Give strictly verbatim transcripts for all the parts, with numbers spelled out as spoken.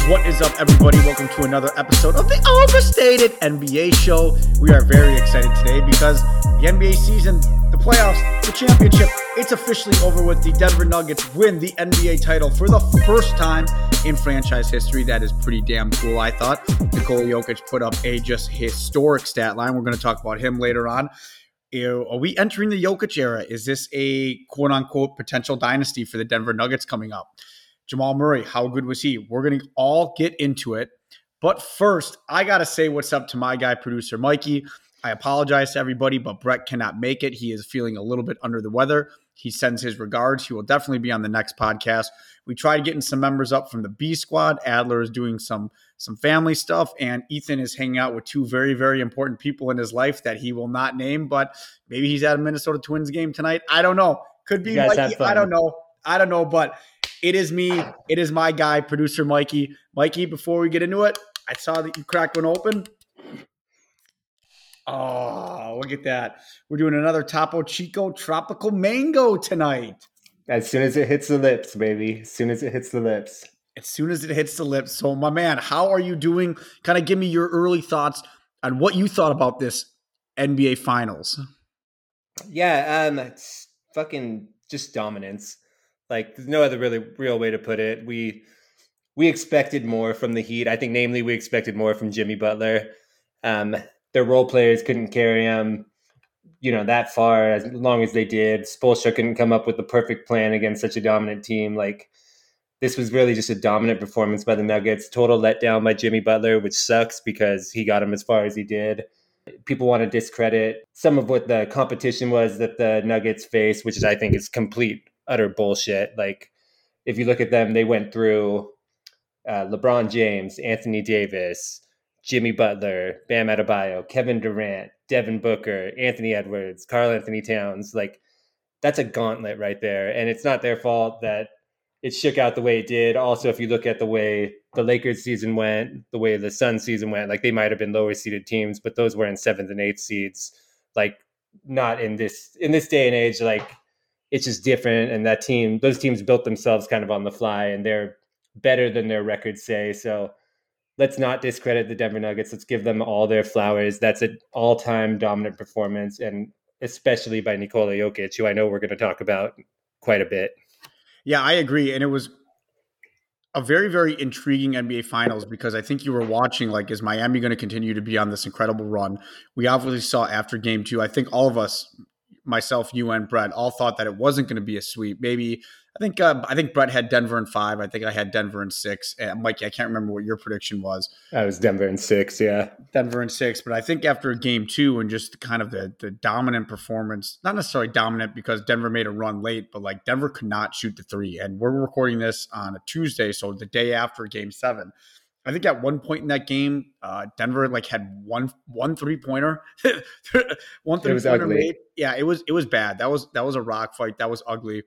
What is up, everybody? Welcome to another episode of the Overstated N B A Show. We are very excited today because the N B A season, the playoffs, the championship, it's officially over with. The Denver Nuggets win the N B A title for the first time in franchise history. That is pretty damn cool, I thought. Nikola Jokic put up a just historic stat line. We're going to talk about him later on. Are we entering the Jokic era? Is this a quote-unquote potential dynasty for the Denver Nuggets coming up? Jamal Murray, how good was he? We're going to all get into it. But first, I got to say what's up to my guy, producer Mikey. I apologize to everybody, but Brett cannot make it. He is feeling a little bit under the weather. He sends his regards. He will definitely be on the next podcast. We tried getting some members up from the B squad. Adler is doing some, some family stuff, and Ethan is hanging out with two very, very important people in his life that he will not name, but maybe he's at a Minnesota Twins game tonight. I don't know. Could be Mikey. I don't know. I don't know, but it is me. It is my guy, producer Mikey. Mikey, before we get into it, I saw that you cracked one open. Oh, look at that. We're doing another Topo Chico Tropical Mango tonight. As soon as it hits the lips, baby. As soon as it hits the lips. As soon as it hits the lips. So, my man, how are you doing? Kind of give me your early thoughts on what you thought about this N B A Finals. Yeah, um, it's fucking just dominance. Like, there's no other really real way to put it. We we expected more from the Heat. I think, namely, we expected more from Jimmy Butler. Um, their role players couldn't carry him, you know, that far as long as they did. Spoelstra couldn't come up with the perfect plan against such a dominant team. Like, this was really just a dominant performance by the Nuggets. Total letdown by Jimmy Butler, which sucks because he got him as far as he did. People want to discredit some of what the competition was that the Nuggets faced, which is, I think, is complete, utter bullshit. Like, if you look at them, they went through uh, LeBron James, Anthony Davis, Jimmy Butler, Bam Adebayo, Kevin Durant, Devin Booker, Anthony Edwards, Karl Anthony Towns. Like, that's a gauntlet right there. And it's not their fault that it shook out the way it did. Also, if you look at the way the Lakers season went, the way the Suns season went, like, they might have been lower seeded teams, but those were in seventh and eighth seeds. Like, not in this, in this day and age, like, it's just different. And that team, those teams built themselves kind of on the fly, and they're better than their records say. So let's not discredit the Denver Nuggets. Let's give them all their flowers. That's an all-time dominant performance, and especially by Nikola Jokic, who I know we're going to talk about quite a bit. Yeah, I agree. And it was a very, very intriguing N B A Finals because I think you were watching, like, is Miami going to continue to be on this incredible run? We obviously saw after game two, I think all of us, myself, you, and Brett, all thought that it wasn't going to be a sweep. Maybe I think uh, I think Brett had Denver in five. I think I had Denver in six. And Mikey, I can't remember what your prediction was. I was Denver in six, yeah. Denver in six. But I think after game two and just kind of the, the dominant performance, not necessarily dominant because Denver made a run late, but like Denver could not shoot the three. And we're recording this on a Tuesday, so the day after game seven. I think at one point in that game, uh, Denver like had one one three pointer, one three pointer made. Yeah, it was it was bad. That was that was a rock fight. That was ugly.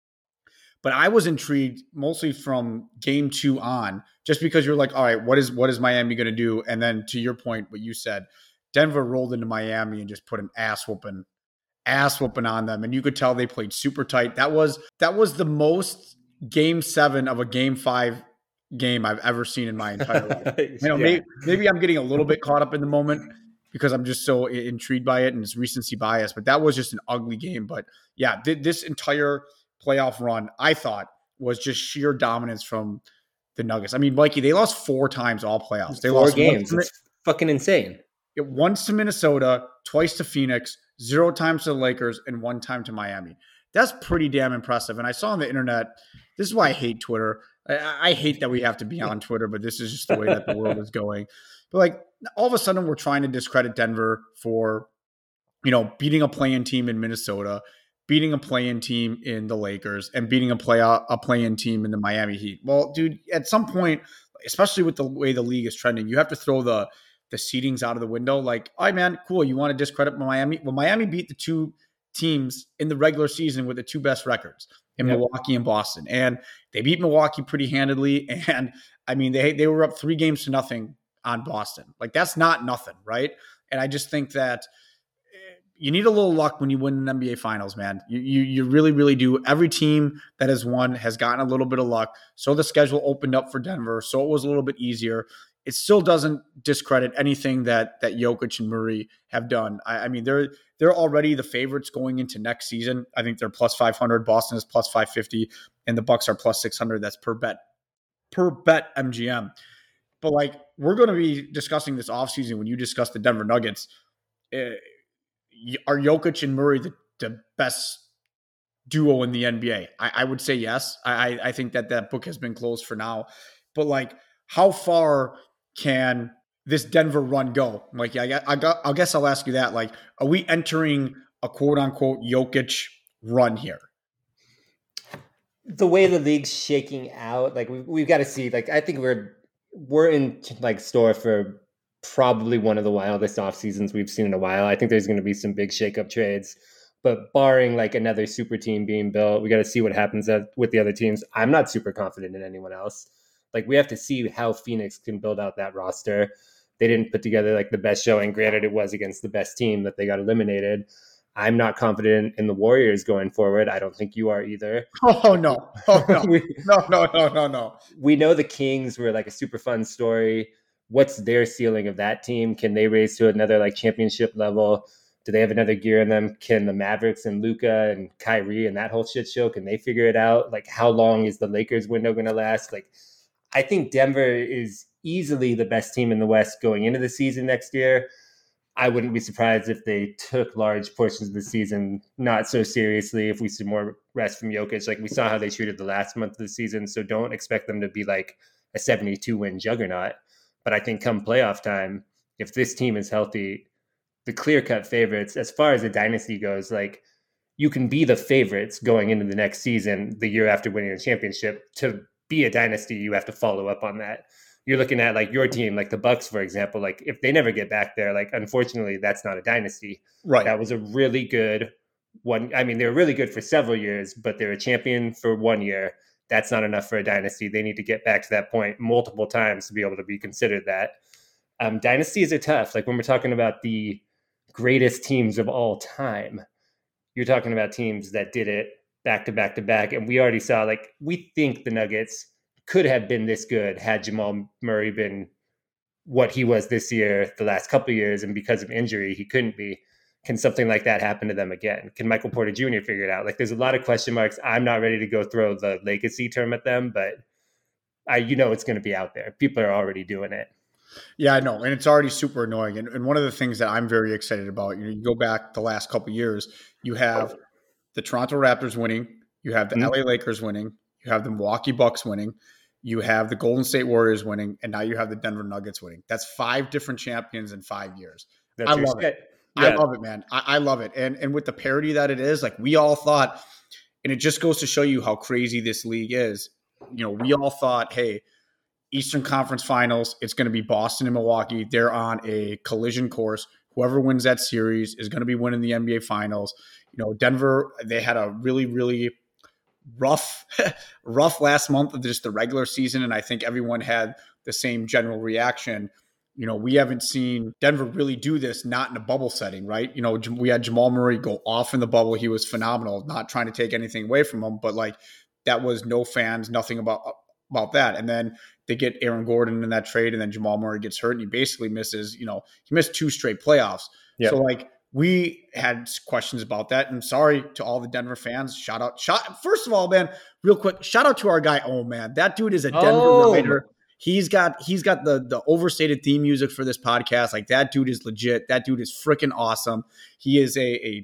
But I was intrigued mostly from game two on, just because you're like, all right, what is what is Miami going to do? And then to your point, what you said, Denver rolled into Miami and just put an ass whooping, ass whooping on them, and you could tell they played super tight. That was that was the most game seven of a game five game I've ever seen in my entire life. You know, yeah. maybe, maybe I'm getting a little bit caught up in the moment because I'm just so intrigued by it and it's recency bias, but that was just an ugly game. But yeah, th- this entire playoff run, I thought, was just sheer dominance from the Nuggets. I mean, Mikey, they lost four times all playoffs. They four lost games. It's fucking insane. It once to Minnesota, twice to Phoenix, zero times to the Lakers, and one time to Miami. That's pretty damn impressive. And I saw on the internet, this is why I hate Twitter. I, I hate that we have to be on Twitter, but this is just the way that the world is going. But like all of a sudden we're trying to discredit Denver for, you know, beating a play-in team in Minnesota, beating a play-in team in the Lakers, and beating a play a play-in team in the Miami Heat. Well, dude, at some point, especially with the way the league is trending, you have to throw the the seedings out of the window. Like, all right, man, cool. You want to discredit Miami? Well, Miami beat the two teams in the regular season with the two best records in yep. Milwaukee and Boston. And they beat Milwaukee pretty handedly. And I mean, they they were up three games to nothing on Boston. Like, that's not nothing, right? And I just think that you need a little luck when you win an N B A Finals, man. You, you you really, really do. Every team that has won has gotten a little bit of luck. So the schedule opened up for Denver, so it was a little bit easier. It still doesn't discredit anything that that Jokic and Murray have done. I, I mean, they're they're already the favorites going into next season. I think they're plus five hundred. Boston is plus five fifty, and the Bucks are plus six hundred. That's per bet per bet M G M. But like, we're going to be discussing this offseason when you discuss the Denver Nuggets. Uh, Are Jokic and Murray the, the best duo in the N B A? I, I would say yes. I, I think that that book has been closed for now. But like, how far can this Denver run go? Like, I, I, got, I guess I'll ask you that. Like, are we entering a quote unquote Jokic run here? The way the league's shaking out, like we, we've got to see. Like, I think we're we're in like store for probably one of the wildest off seasons we've seen in a while. I think there's going to be some big shakeup trades, but barring like another super team being built, we got to see what happens at, with the other teams. I'm not super confident in anyone else. Like, we have to see how Phoenix can build out that roster. They didn't put together like the best showing. Granted, it was against the best team that they got eliminated. I'm not confident in the Warriors going forward. I don't think you are either. Oh, no. Oh, no. no, no, no, no, no. We know the Kings were like a super fun story. What's their ceiling of that team? Can they raise to another like championship level? Do they have another gear in them? Can the Mavericks and Luka and Kyrie and that whole shit show, can they figure it out? Like, how long is the Lakers window going to last? Like, I think Denver is easily the best team in the West going into the season next year. I wouldn't be surprised if they took large portions of the season not so seriously if we see more rest from Jokic. Like, we saw how they treated the last month of the season, so don't expect them to be like a seventy-two win juggernaut. But I think come playoff time, if this team is healthy, the clear-cut favorites, as far as the dynasty goes, like, you can be the favorites going into the next season, the year after winning a championship. To be a dynasty, you have to follow up on that. You're looking at like your team, like the Bucks, for example. Like, if they never get back there, like, unfortunately, that's not a dynasty. Right. That was a really good one. I mean, they were really good for several years, but they're a champion for one year. That's not enough for a dynasty. They need to get back to that point multiple times to be able to be considered that. Um, dynasties are tough. Like, when we're talking about the greatest teams of all time, you're talking about teams that did it back to back to back. And we already saw, like, we think the Nuggets could have been this good had Jamal Murray been what he was this year, the last couple of years, and because of injury, he couldn't be. Can something like that happen to them again? Can Michael Porter Junior figure it out? Like, there's a lot of question marks. I'm not ready to go throw the legacy term at them, but I, you know, it's going to be out there. People are already doing it. Yeah, I know. And it's already super annoying. And, and one of the things that I'm very excited about, you know, you go back the last couple of years, you have the Toronto Raptors winning, you have the mm-hmm. L A Lakers winning, you have the Milwaukee Bucks winning, you have the Golden State Warriors winning, and now you have the Denver Nuggets winning. That's five different champions in five years. That's I love shit. it. Yeah. I love it, man. I, I love it. And and with the parity that it is, like, we all thought, and it just goes to show you how crazy this league is. You know, we all thought, hey, Eastern Conference Finals, it's going to be Boston and Milwaukee. They're on a collision course. Whoever wins that series is going to be winning the N B A Finals. You know, Denver, they had a really, really rough, rough last month of just the regular season, and I think everyone had the same general reaction. You know, we haven't seen Denver really do this, not in a bubble setting, right? You know, we had Jamal Murray go off in the bubble. He was phenomenal, not trying to take anything away from him, but like, that was no fans, nothing about about that. And then they get Aaron Gordon in that trade, and then Jamal Murray gets hurt, and he basically misses, you know, he missed two straight playoffs. Yep. So like, we had questions about that. And sorry to all the Denver fans. Shout out. Shout, first of all, man, real quick, shout out to our guy. Oh man, that dude is a Denver oh. writer. He's got he's got the the overstated theme music for this podcast. Like, that dude is legit. That dude is freaking awesome. He is a a.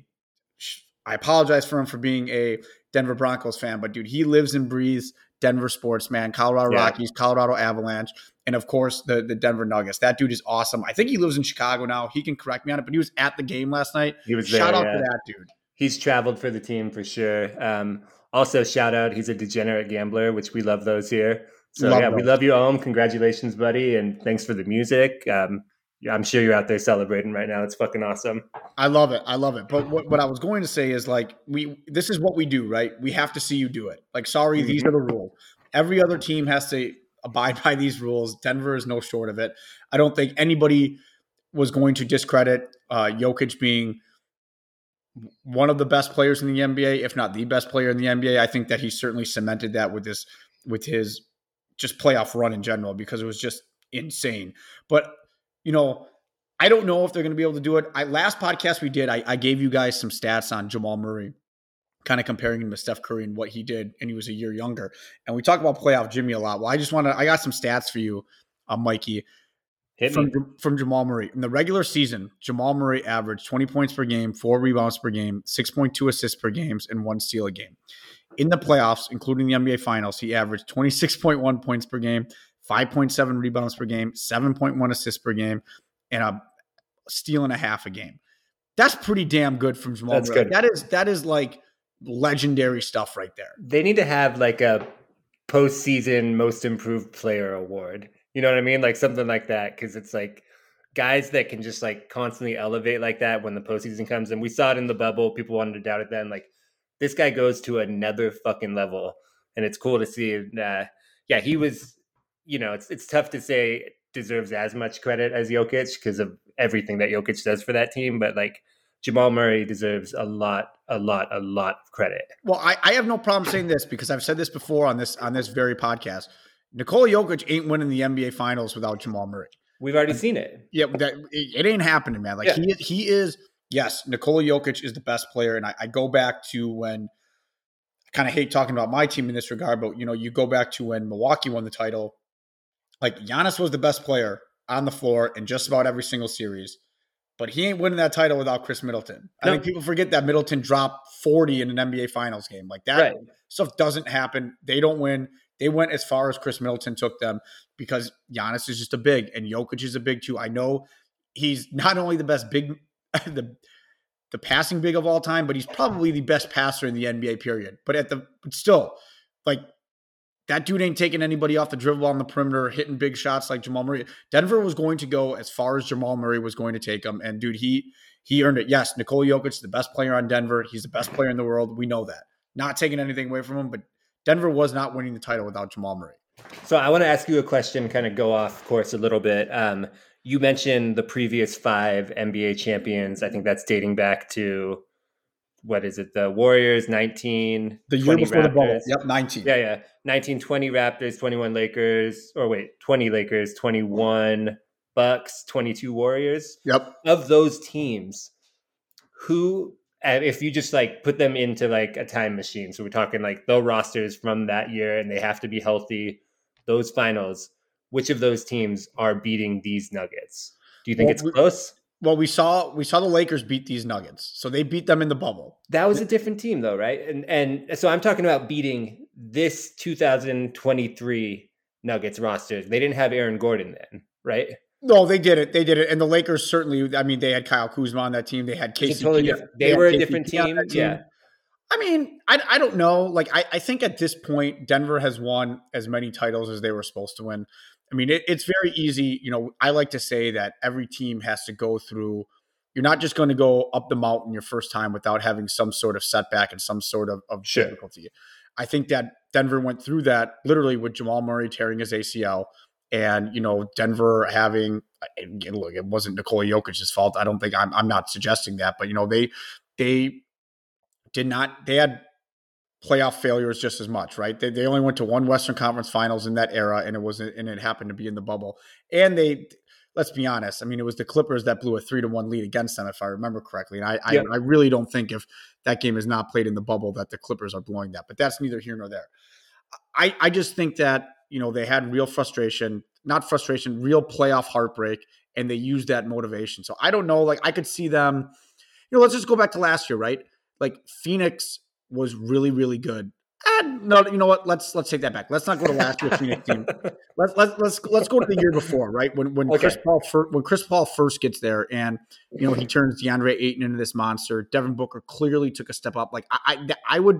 I apologize for him for being a Denver Broncos fan, but dude, he lives and breathes Denver sports, man. Colorado yeah. Rockies, Colorado Avalanche, and of course the the Denver Nuggets. That dude is awesome. I think he lives in Chicago now. He can correct me on it, but he was at the game last night. He was shout there, out yeah. to that dude. He's traveled for the team for sure. Um, also, shout out, he's a degenerate gambler, which we love those here. So love yeah, those. We love you, Ohm. Congratulations, buddy, and thanks for the music. Um, yeah, I'm sure you're out there celebrating right now. It's fucking awesome. I love it. I love it. But what, what I was going to say is, like, we this is what we do, right? We have to see you do it. Like, sorry, mm-hmm. these are the rules. Every other team has to abide by these rules. Denver is no short of it. I don't think anybody was going to discredit uh, Jokic being one of the best players in the N B A, if not the best player in the N B A. I think that he certainly cemented that with this, with his just playoff run in general, because it was just insane. But, you know, I don't know if they're going to be able to do it. I last podcast we did, I, I gave you guys some stats on Jamal Murray, kind of comparing him to Steph Curry and what he did, and he was a year younger. And we talk about playoff Jimmy a lot. Well, I just want to, I got some stats for you, uh, Mikey, Hit from, me. from Jamal Murray. In the regular season, Jamal Murray averaged twenty points per game, four rebounds per game, six point two assists per game, and one steal a game. In the playoffs, including the N B A Finals, he averaged twenty-six point one points per game, five point seven rebounds per game, seven point one assists per game, and a steal and a half a game. That's pretty damn good from Jamal That's Murray. good. That is that is like legendary stuff right there. They need to have like a postseason most improved player award. You know what I mean? Like something like that. Cause it's like guys that can just like constantly elevate like that when the postseason comes. And we saw it in the bubble. People wanted to doubt it then. Like this guy goes to another fucking level. And it's cool to see. Uh, yeah, he was, you know, it's it's tough to say deserves as much credit as Jokic because of everything that Jokic does for that team. But like Jamal Murray deserves a lot, a lot, a lot of credit. Well, I, I have no problem saying this because I've said this before on this on this very podcast. Nikola Jokic ain't winning the N B A Finals without Jamal Murray. We've already seen it. Yeah, that, it, it ain't happening, man. Like Yeah. he he is. Yes, Nikola Jokic is the best player, and I, I go back to when I kind of hate talking about my team in this regard, but you know, you go back to when Milwaukee won the title. Like Giannis was the best player on the floor in just about every single series, but he ain't winning that title without Chris Middleton. I No. think people forget that Middleton dropped forty in an N B A Finals game. Like that Right. stuff doesn't happen. They don't win. They went as far as Chris Middleton took them because Giannis is just a big, and Jokic is a big too. I know he's not only the best big, the the passing big of all time, but he's probably the best passer in the N B A period. But at the but still, like that dude ain't taking anybody off the dribble on the perimeter, hitting big shots like Jamal Murray. Denver was going to go as far as Jamal Murray was going to take him, and dude, he he earned it. Yes, Nikola Jokic is the best player on Denver. He's the best player in the world. We know that. Not taking anything away from him, but Denver was not winning the title without Jamal Murray. So I want to ask you a question, kind of go off course a little bit. Um, you mentioned the previous five N B A champions. I think that's dating back to, what is it? The Warriors, nineteen, The year twenty before the bubble. Raptors. Yep, nineteen. Yeah, yeah. nineteen, twenty Raptors, twenty-one Lakers, or wait, twenty Lakers, twenty-one Bucks, twenty-two Warriors. Yep. Of those teams, who, uh, if you just like put them into like a time machine, so we're talking like the rosters from that year and they have to be healthy, those finals, which of those teams are beating these Nuggets? Do you think Well, it's we- close? Well, we saw we saw the Lakers beat these Nuggets. So they beat them in the bubble. That was a different team though, right? And and so I'm talking about beating this two thousand twenty-three Nuggets roster. They didn't have Aaron Gordon then, right? No, they did it. They did it. And the Lakers certainly, I mean, they had Kyle Kuzma on that team. They had K C P. It's a totally different. They had were a K C P different on team. that Yeah. I mean, I, I don't know. Like, I, I think at this point, Denver has won as many titles as they were supposed to win. I mean, it, it's very easy. You know, I like to say that every team has to go through, you're not just going to go up the mountain your first time without having some sort of setback and some sort of, of Sure. difficulty. I think that Denver went through that literally with Jamal Murray tearing his A C L and, you know, Denver having, and look, it wasn't Nikola Jokic's fault. I don't think I'm, I'm not suggesting that, but, you know, they, they did not, they had playoff failures just as much, right? They, they only went to one Western Conference Finals in that era, and it was and it happened to be in the bubble. And they, let's be honest, I mean, it was the Clippers that blew a three to one lead against them, if I remember correctly. And I, Yeah. I, I really don't think if that game is not played in the bubble that the Clippers are blowing that. But that's neither here nor there. I, I just think that, you know, they had real frustration, not frustration, real playoff heartbreak, and they used that motivation. So I don't know, like I could see them, you know, let's just go back to last year, right? Like Phoenix was really, really good. And no, you know what? Let's let's take that back. Let's not go to last year's Phoenix team. Let's let's let's let's go to the year before, right? When when Okay. Chris Paul fir- when Chris Paul first gets there, and you know he turns DeAndre Ayton into this monster. Devin Booker clearly took a step up. Like I I, I would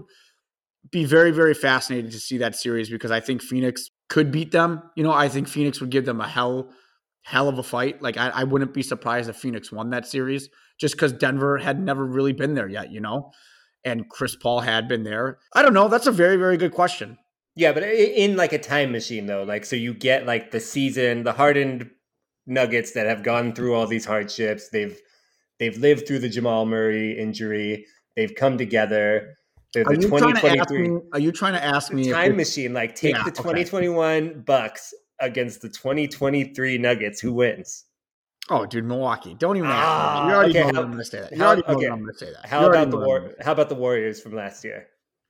be very very fascinated to see that series because I think Phoenix could beat them. You know, I think Phoenix would give them a hell hell of a fight. Like I, I wouldn't be surprised if Phoenix won that series just because Denver had never really been there yet. You know. And Chris Paul had been there. I don't know. That's a very, very good question. Yeah, but i- in like a time machine though, like so you get like the season, the hardened Nuggets that have gone through all these hardships. They've They've lived through the Jamal Murray injury. They've come together. They're Are the you trying to ask twenty twenty-three me? Are you trying to ask me? time if machine. Like take yeah, the okay. twenty twenty-one Bucks against the twenty twenty-three Nuggets. Who wins? Oh, dude, Milwaukee. Don't even ask me. Ah, You already okay, know how- that I'm going to say that. You how- already know okay. that I'm going to say that. How You already about the know that I'm war? gonna say that. How about the Warriors from last year?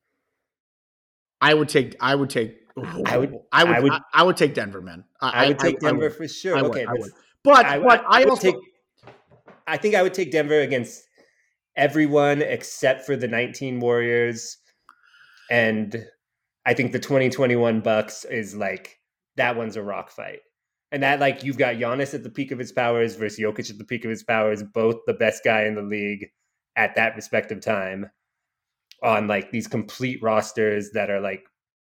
I would take. I would take. I would- I would. I I would- would, I would take Denver, man. I would take Denver would. for sure. I would, okay, I but would. But I, but I, I, I would also take. I think I would take Denver against everyone except for the nineteen Warriors, and I think the twenty twenty-one Bucks is like that one's a rock fight. And that, like, you've got Giannis at the peak of his powers versus Jokic at the peak of his powers, both the best guy in the league at that respective time, on like these complete rosters that are like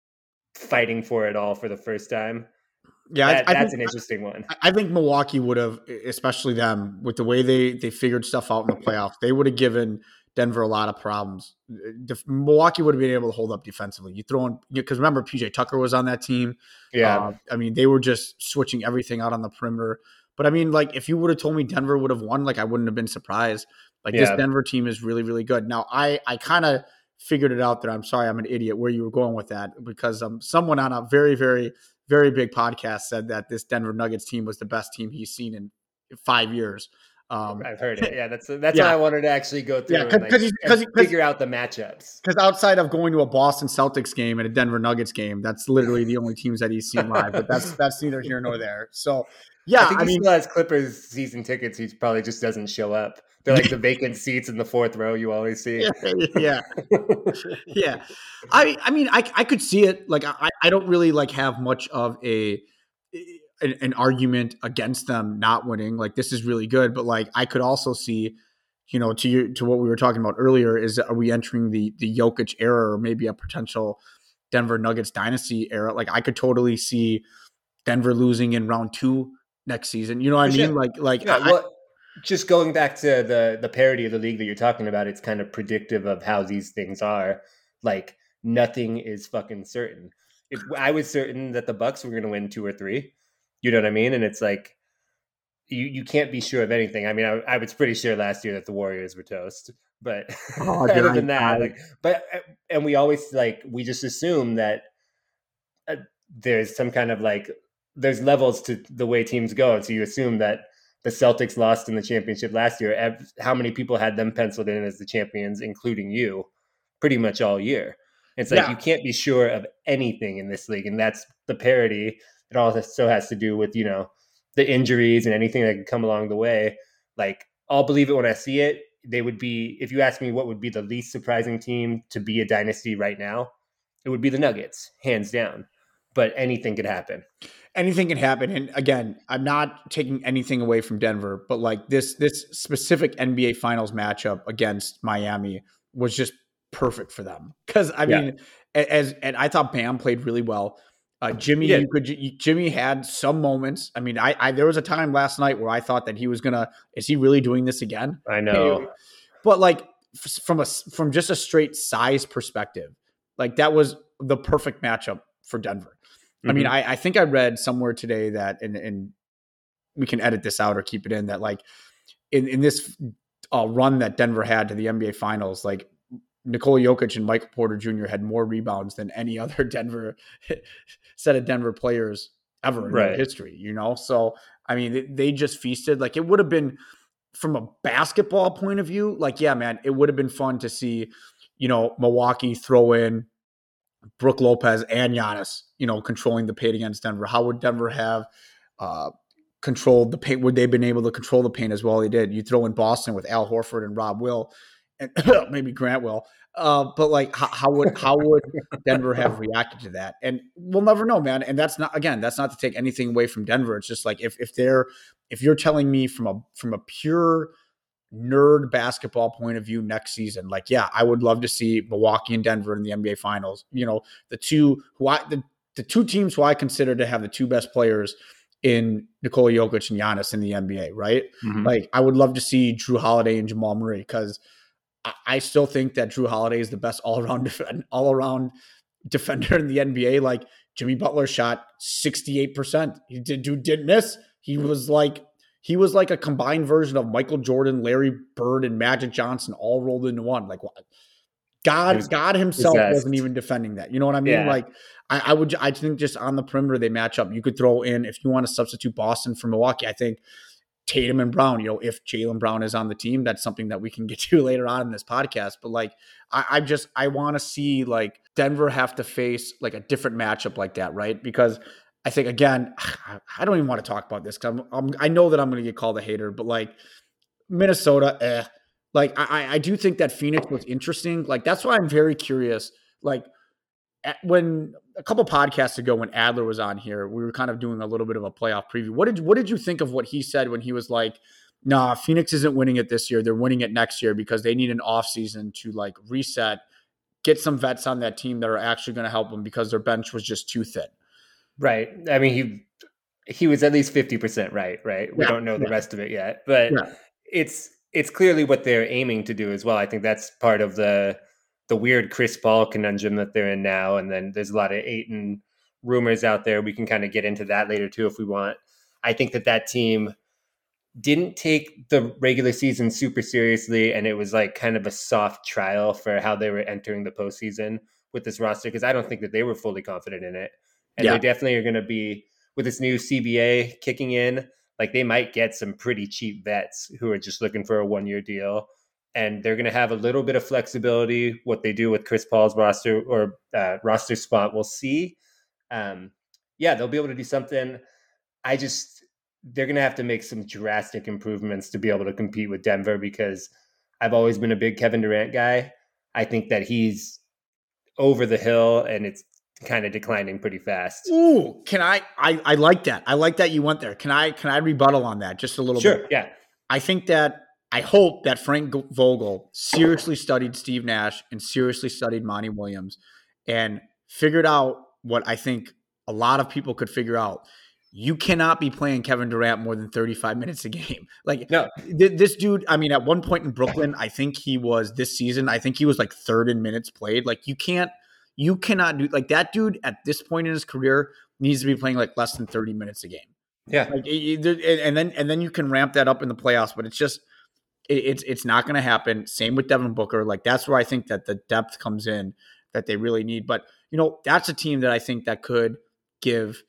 fighting for it all for the first time. yeah, That, I, I that's think, an interesting one. I think Milwaukee would have, especially them, with the way they they figured stuff out in the playoffs, they would have given Denver a lot of problems. Def- Milwaukee would have been able to hold up defensively. You throw in, because remember, P J Tucker was on that team. Yeah. Uh, I mean, they were just switching everything out on the perimeter. But I mean, like, if you would have told me Denver would have won, like, I wouldn't have been surprised. Like, Yeah. this Denver team is really, really good. Now, I, I kind of figured it out that I'm sorry, I'm an idiot where you were going with that, because um, someone on a very, very, very big podcast said that this Denver Nuggets team was the best team he's seen in five years. Um, I've heard it. Yeah, that's that's Yeah. why I wanted to actually go through Yeah, and, 'cause- like, 'cause he's- 'cause and he- 'cause- figure out the matchups. Because outside of going to a Boston Celtics game and a Denver Nuggets game, that's literally the only teams that he's seen live. But that's that's neither here nor there. So yeah, I think I he mean, still has Clippers season tickets. He probably just doesn't show up. They're like the vacant seats in the fourth row you always see. yeah, yeah. I I mean, I I could see it. Like I I don't really like have much of a an, an argument against them not winning. Like this is really good, but like I could also see, you know, to you to what we were talking about earlier, is are we entering the the Jokic era, or maybe a potential Denver Nuggets dynasty era? Like I could totally see Denver losing in round two next season. You know what For I mean? sure. Like like Yeah, I, well, just going back to the the parity of the league that you're talking about, it's kind of predictive of how these things are. Like nothing is fucking certain. If I was certain that the Bucks were going to win two or three, you know what I mean? And it's like you you can't be sure of anything. I mean, I, I was pretty sure last year that the Warriors were toast, but Oh, other dude, than that, I- like, but and we always like we just assume that uh, there's some kind of like there's levels to the way teams go. So you assume that the Celtics lost in the championship last year. Ev- How many people had them penciled in as the champions, including you, pretty much all year? It's like Yeah. you can't be sure of anything in this league, and that's the parity. It also has to do with, you know, the injuries and anything that can come along the way. Like, I'll believe it when I see it. They would be, if you ask me what would be the least surprising team to be a dynasty right now, it would be the Nuggets, hands down. But anything could happen. anything can happen. And again, I'm not taking anything away from Denver, but like this this specific N B A Finals matchup against Miami was just perfect for them. Because I Yeah. mean, as and I thought Bam played really well. Uh, Jimmy, He did. you could, you, Jimmy had some moments. I mean, I, I there was a time last night where I thought that he was gonna. Is he really doing this again? I know. But like f- from a from just a straight size perspective, like that was the perfect matchup for Denver. I mean, Mhm. I, I think I read somewhere today that, and, and we can edit this out or keep it in, that like in, in this uh, run that Denver had to the N B A Finals, like Nikola Jokic and Michael Porter Junior had more rebounds than any other Denver set of Denver players ever in their Right. history, you know? So, I mean, they, they just feasted. Like it would have been, from a basketball point of view, like, yeah, man, it would have been fun to see, you know, Milwaukee throw in Brook Lopez and Giannis, you know, controlling the paint against Denver. How would Denver have uh, controlled the paint? Would they have been able to control the paint as well as they did? You throw in Boston with Al Horford and Rob Will, and maybe Grant Will. Uh, but like, how, how would how would Denver have reacted to that? And we'll never know, man. And that's not, again, that's not to take anything away from Denver. It's just like if if they're if you're telling me from a from a pure nerd basketball point of view next season, like, yeah, I would love to see Milwaukee and Denver in the N B A Finals. You know, the two who I the, the two teams who I consider to have the two best players in Nikola Jokic and Giannis in the N B A, right? Mhm. Like, I would love to see Drew Holiday and Jamal Murray, because I, I still think that Drew Holiday is the best all around defend, all around defender in the N B A. Like Jimmy Butler shot sixty-eight percent. He did dude didn't miss. He was like He was like a combined version of Michael Jordan, Larry Bird, and Magic Johnson all rolled into one. Like God, God himself possessed. wasn't even defending that. You know what I mean? Yeah. Like I, I would, I think just on the perimeter they match up. You could throw in, if you want to substitute Boston for Milwaukee, I think Tatum and Brown, you know, if Jaylen Brown is on the team, that's something that we can get to later on in this podcast. But like, I, I just, I want to see like Denver have to face like a different matchup like that, right? Because I think, again, I don't even want to talk about this because I'm, I'm, I know that I'm going to get called a hater, but like Minnesota, eh. Like, I, I do think that Phoenix was interesting. Like, that's why I'm very curious. Like, when a couple podcasts ago, when Adler was on here, we were kind of doing a little bit of a playoff preview. What did what did you think of what he said when he was like, "Nah, Phoenix isn't winning it this year. They're winning it next year because they need an offseason to like reset, get some vets on that team that are actually going to help them because their bench was just too thin." Right. I mean, he he was at least fifty percent right. Right. We yeah, don't know the yeah. rest of it yet, but yeah. it's it's clearly what they're aiming to do as well. I think that's part of the the weird Chris Paul conundrum that they're in now. And then there's a lot of Ayton rumors out there. We can kind of get into that later too, if we want. I think that that team didn't take the regular season super seriously. And it was like kind of a soft trial for how they were entering the postseason with this roster. Cause I don't think that they were fully confident in it. And Yeah. they definitely are going to be, with this new C B A kicking in, like they might get some pretty cheap vets who are just looking for a one-year deal. And they're going to have a little bit of flexibility. What they do with Chris Paul's roster or uh, roster spot, we'll see. Um, yeah, they'll be able to do something. I just, they're going to have to make some drastic improvements to be able to compete with Denver, because I've always been a big Kevin Durant guy. I think that he's over the hill and it's kind of declining pretty fast. Ooh, can I, I, I like that. I like that you went there. Can I, can I rebuttal on that just a little Sure, bit? yeah. I think that, I hope that Frank Vogel seriously studied Steve Nash and seriously studied Monty Williams and figured out what I think a lot of people could figure out. You cannot be playing Kevin Durant more than thirty-five minutes a game. Like no, th- this dude, I mean, at one point in Brooklyn, I think he was this season, I think he was like third in minutes played. Like you can't, you cannot do like that dude at this point in his career needs to be playing like less than thirty minutes a game. Yeah. Like, it, it, and then, and then you can ramp that up in the playoffs, but it's just, It's it's not going to happen. Same with Devin Booker. Like that's where I think that the depth comes in that they really need. But you know, that's a team that I think that could give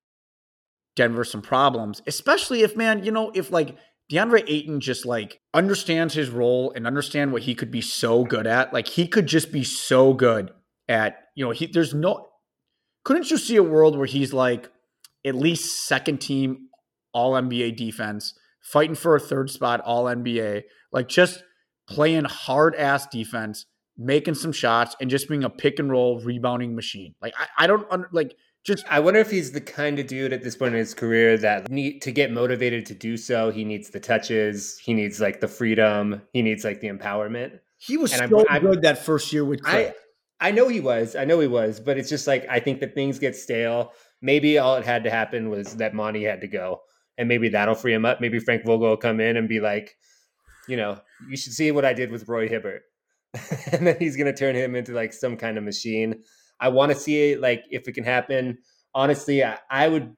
Denver some problems, especially if, man, you know, if like DeAndre Ayton just like understands his role and understand what he could be so good at. Like he could just be so good at, you know, he there's no. Couldn't you see a world where he's like at least second team All N B A defense, fighting for a third spot All N B A, like just playing hard ass defense, making some shots, and just being a pick and roll rebounding machine. Like I, I don't under, like just. I wonder if he's the kind of dude at this point in his career that need to get motivated to do so. He needs the touches. He needs like the freedom. He needs like the empowerment. He was and so I'm, good I'm, that first year with Clay. I, I know he was. I know he was. But it's just like I think that things get stale. Maybe all it had to happen was that Monty had to go. And maybe that'll free him up. Maybe Frank Vogel will come in and be like, you know, you should see what I did with Roy Hibbert. And then he's going to turn him into like some kind of machine. I want to see it, like, if it can happen. Honestly, I, I would,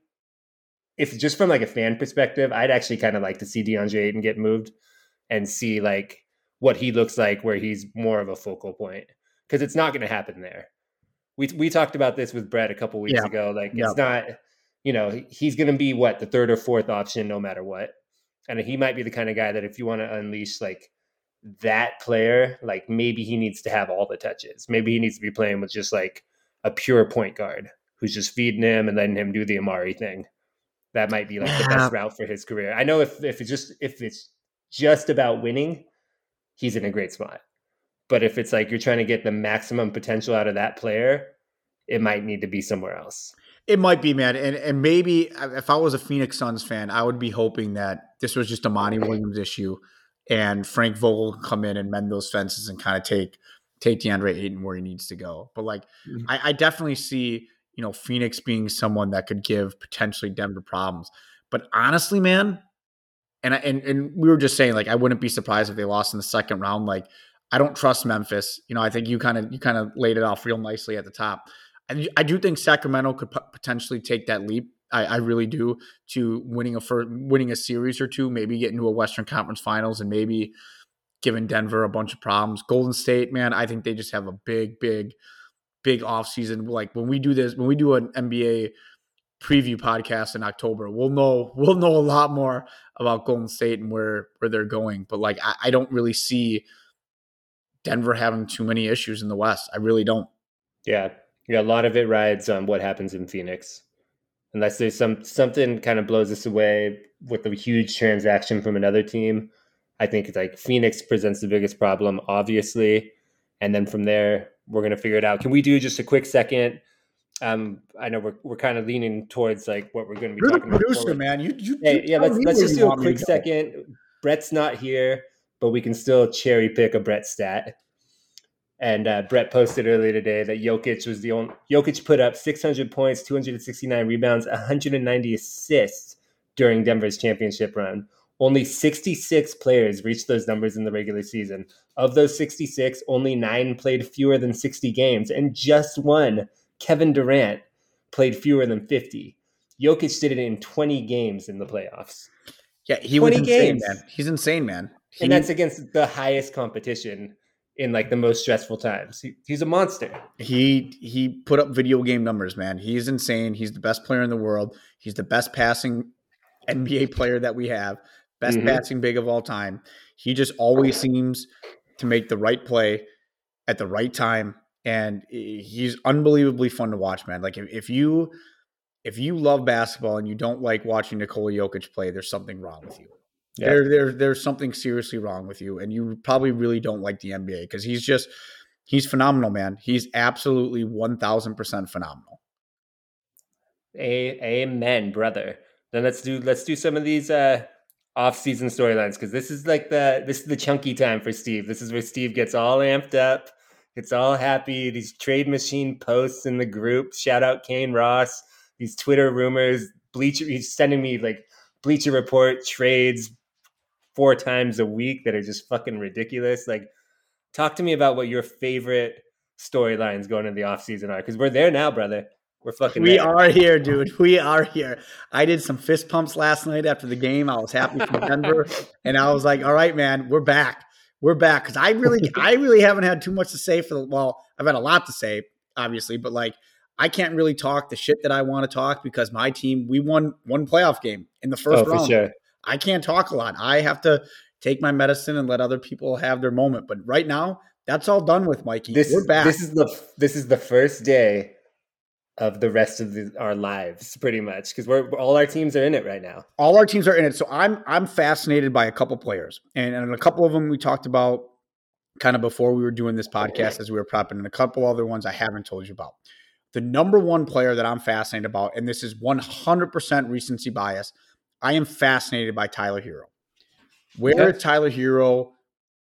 if just from like a fan perspective, I'd actually kind of like to see DeAndre Ayton get moved and see like what he looks like where he's more of a focal point. Because it's not going to happen there. We we talked about this with Brett a couple weeks yeah. ago. Like, yeah. it's not... You know, he's going to be what, the third or fourth option, no matter what. And he might be the kind of guy that if you want to unleash like that player, like maybe he needs to have all the touches. Maybe he needs to be playing with just like a pure point guard who's just feeding him and letting him do the Amari thing. That might be like yeah. the best route for his career. I know if, if it's just, if it's just about winning, he's in a great spot. But if it's like, you're trying to get the maximum potential out of that player, it might need to be somewhere else. It might be, man. And and maybe if I was a Phoenix Suns fan, I would be hoping that this was just a Monty Williams issue and Frank Vogel can come in and mend those fences and kind of take take DeAndre Ayton where he needs to go. But like, mm-hmm. I, I definitely see, you know, Phoenix being someone that could give potentially Denver problems. But honestly, man, and I, and and we were just saying, like, I wouldn't be surprised if they lost in the second round. Like, I don't trust Memphis. You know, I think you kind of you kind of laid it off real nicely at the top. I, I do think Sacramento could p- potentially take that leap I, I really do, to winning a first, winning a series or two, maybe getting to a Western Conference Finals and maybe giving Denver a bunch of problems. Golden State, man, I think they just have a big, big, big offseason. Like when we do this, when we do an N B A preview podcast in October, we'll know we'll know a lot more about Golden State and where where they're going. But like I, I don't really see Denver having too many issues in the West. I really don't. Yeah. Yeah. A lot of it rides on what happens in Phoenix. Unless there's some something kind of blows us away with a huge transaction from another team. I think it's like Phoenix presents the biggest problem, obviously. And then from there, we're going to figure it out. Can we do just a quick second? Um, I know we're we're kind of leaning towards like what we're going to be You're talking the producer, about. man. You, you, hey, you yeah, let's let's just do a quick go. second. Brett's not here, but we can still cherry pick a Brett stat. And uh, Brett posted earlier today that Jokic was the only Jokic put up six hundred points, two hundred sixty-nine rebounds, one hundred ninety assists during Denver's championship run. Only sixty-six players reached those numbers in the regular season. Of those sixty-six, only nine played fewer than sixty games, and just one, Kevin Durant, played fewer than fifty. Jokic did it in twenty games in the playoffs. Yeah, he was insane, man. He's insane, man. He, and that's against the highest competition in like the most stressful times. He, he's a monster. He he put up video game numbers, man. He's insane. He's the best player in the world. He's the best passing N B A player that we have. Best mm-hmm. passing big of all time. He just always seems to make the right play at the right time. And he's unbelievably fun to watch, man. Like if, if you if you love basketball and you don't like watching Nikola Jokic play, there's something wrong with you. Yeah. There, there, there's something seriously wrong with you. And you probably really don't like the N B A because he's just he's phenomenal, man. He's absolutely one thousand percent phenomenal. A- amen, brother. Then let's do let's do some of these uh off-season storylines, because this is like the this is the chunky time for Steve. This is where Steve gets all amped up, gets all happy. These trade machine posts in the group. Shout out Kane Ross. These Twitter rumors. Bleacher. He's sending me like Bleacher Report trades four times a week that are just fucking ridiculous. Like, talk to me about what your favorite storylines going into the offseason are, because we're there now, brother. We're fucking We there. are here, dude. We are here. I did some fist pumps last night after the game. I was happy for Denver. And I was like, all right, man, we're back. We're back. Because I really, I really haven't had too much to say for the, well, I've had a lot to say, obviously, but like, I can't really talk the shit that I want to talk because my team, we won one playoff game in the first oh, round. For sure. I can't talk a lot. I have to take my medicine and let other people have their moment. But right now, that's all done with, Mikey. This, We're back. This is the this is the first day of the rest of the, our lives, pretty much, because we're all our teams are in it right now. All our teams are in it. So I'm I'm fascinated by a couple players, and, and a couple of them we talked about kind of before we were doing this podcast as we were prepping, and a couple other ones I haven't told you about. The number one player that I'm fascinated about, and this is one hundred percent recency bias, I am fascinated by Tyler Herro. Where is Tyler Herro?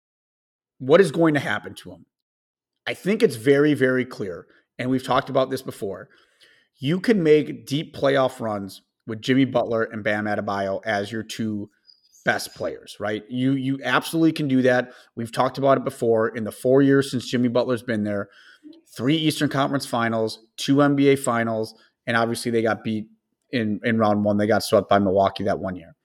What is going to happen to him? I think it's very, very clear, and we've talked about this before. You can make deep playoff runs with Jimmy Butler and Bam Adebayo as your two best players, right? You you absolutely can do that. We've talked about it before. In the four years since Jimmy Butler's been there, three Eastern Conference Finals, two N B A Finals, and obviously they got beat in, in round one. They got swept by Milwaukee that one year.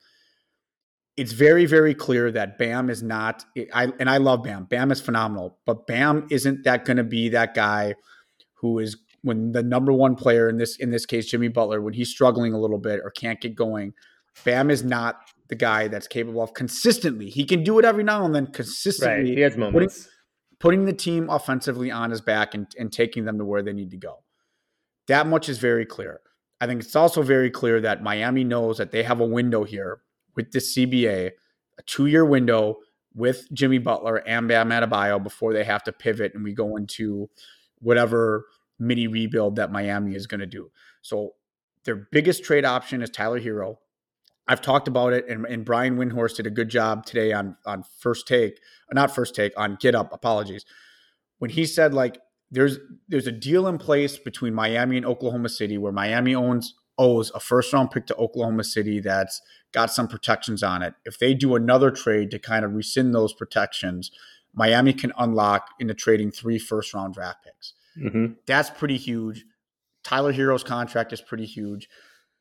It's very, very clear that Bam is not – I and I love Bam. Bam is phenomenal, but Bam isn't that going to be that guy who is – when the number one player, in this in this case, Jimmy Butler, when he's struggling a little bit or can't get going, Bam is not the guy that's capable of consistently. He can do it every now and then consistently. Right. He has moments. Putting, putting the team offensively on his back and, and taking them to where they need to go. That much is very clear. I think it's also very clear that Miami knows that they have a window here with this C B A, a two-year window with Jimmy Butler and Bam Adebayo before they have to pivot and we go into whatever mini rebuild that Miami is going to do. So their biggest trade option is Tyler Herro. I've talked about it, and, and Brian Windhorst did a good job today on, on First Take, not First Take, on Get Up, apologies. When he said, like, there's there's a deal in place between Miami and Oklahoma City where Miami owns owes a first-round pick to Oklahoma City that's got some protections on it. If they do another trade to kind of rescind those protections, Miami can unlock into trading three first-round draft picks. Mm-hmm. That's pretty huge. Tyler Herro's contract is pretty huge.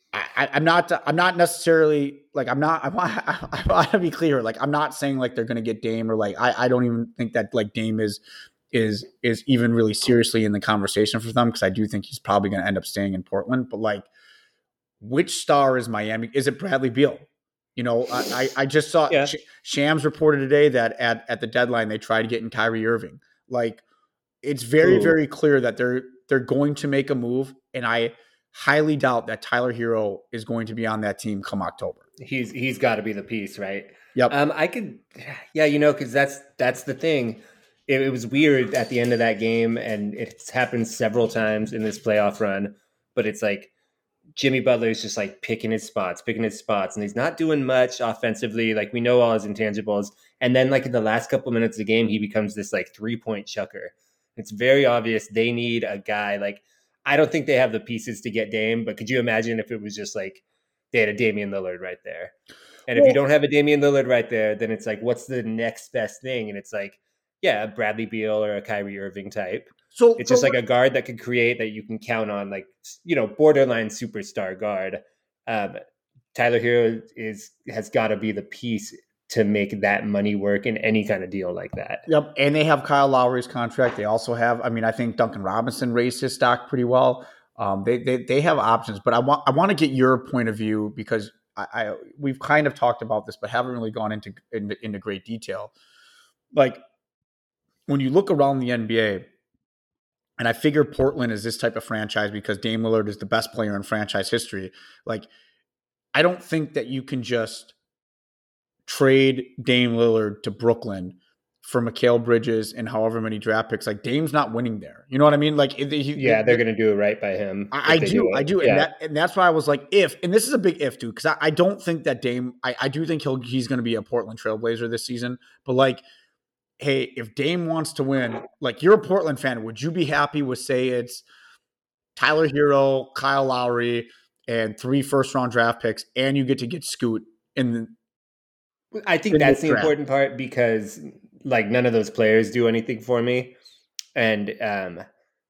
I, I'm not. I'm not necessarily like. I'm not. I want. I want to be clear. Like, I'm not saying like they're going to get Dame or like. I. I don't even think that like Dame is is is even really seriously in the conversation for them because I do think he's probably going to end up staying in Portland. But like, which star is Miami? Is it Bradley Beal? You know, I. I, I just saw Yeah. Sh- Shams reported today that at at the deadline they tried to get in Kyrie Irving. Like, it's very Ooh. very clear that they're they're going to make a move, and I highly doubt that Tyler Hero is going to be on that team come October. He's he's got to be the piece, right? Yep. Um, I could, yeah, you know, because that's that's the thing. It, it was weird at the end of that game, and it's happened several times in this playoff run. But it's like Jimmy Butler is just like picking his spots, picking his spots, and he's not doing much offensively. Like we know all his intangibles, and then like in the last couple minutes of the game, he becomes this like three point chucker. It's very obvious they need a guy like. I don't think they have the pieces to get Dame, but could you imagine if it was just like they had a Damian Lillard right there? And if you don't have a Damian Lillard right there, then it's like, what's the next best thing? And it's like, yeah, a Bradley Beal or a Kyrie Irving type. So it's so just like a guard that could create that you can count on, like, you know, borderline superstar guard. Um, Tyler Hero is has got to be the piece to make that money work in any kind of deal like that. Yep. And they have Kyle Lowry's contract. They also have, I mean, I think Duncan Robinson raised his stock pretty well. Um, they, they they have options, but I want I want to get your point of view because I, I we've kind of talked about this, but haven't really gone into, into into great detail. Like when you look around the N B A, and I figure Portland is this type of franchise because Dame Lillard is the best player in franchise history. Like, I don't think that you can just trade Dame Lillard to Brooklyn for Mikal Bridges and however many draft picks. Like Dame's not winning there. You know what I mean? Like, he, yeah, they're going to do it right by him. I, I do, do I do, yeah. and that and that's why I was like, if, and this is a big if, dude, because I, I don't think that Dame. I, I do think he'll he's going to be a Portland Trailblazer this season. But like, hey, if Dame wants to win, like you're a Portland fan, would you be happy with say it's Tyler Hero, Kyle Lowry, and three first round draft picks, and you get to get Scoot in the I think that's the important part because like none of those players do anything for me. And um,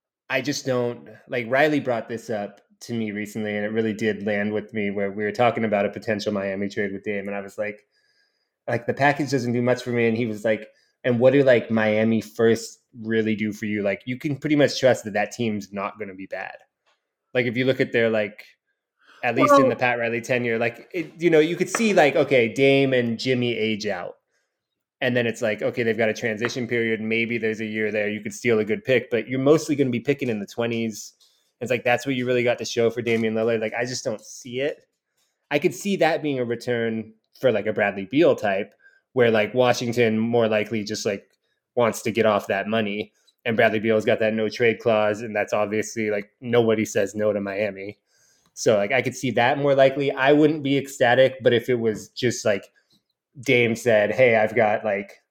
I just don't like Riley brought this up to me recently and it really did land with me where we were talking about a potential Miami trade with Dame. And I was like, like the package doesn't do much for me. And he was like, and what do like Miami first really do for you? Like you can pretty much trust that that team's not going to be bad. Like if you look at their like, at least well, in the Pat Riley tenure, like, it, you know, you could see like, okay, Dame and Jimmy age out. And then it's like, okay, they've got a transition period. Maybe there's a year there you could steal a good pick, but you're mostly going to be picking in the twenties. It's like, that's what you really got to show for Damian Lillard. Like, I just don't see it. I could see that being a return for like a Bradley Beal type where like Washington more likely just like wants to get off that money. And Bradley Beal's got that no trade clause. And that's obviously like nobody says no to Miami. So like I could see that more likely. I wouldn't be ecstatic, but if it was just like Dame said, hey, I've got like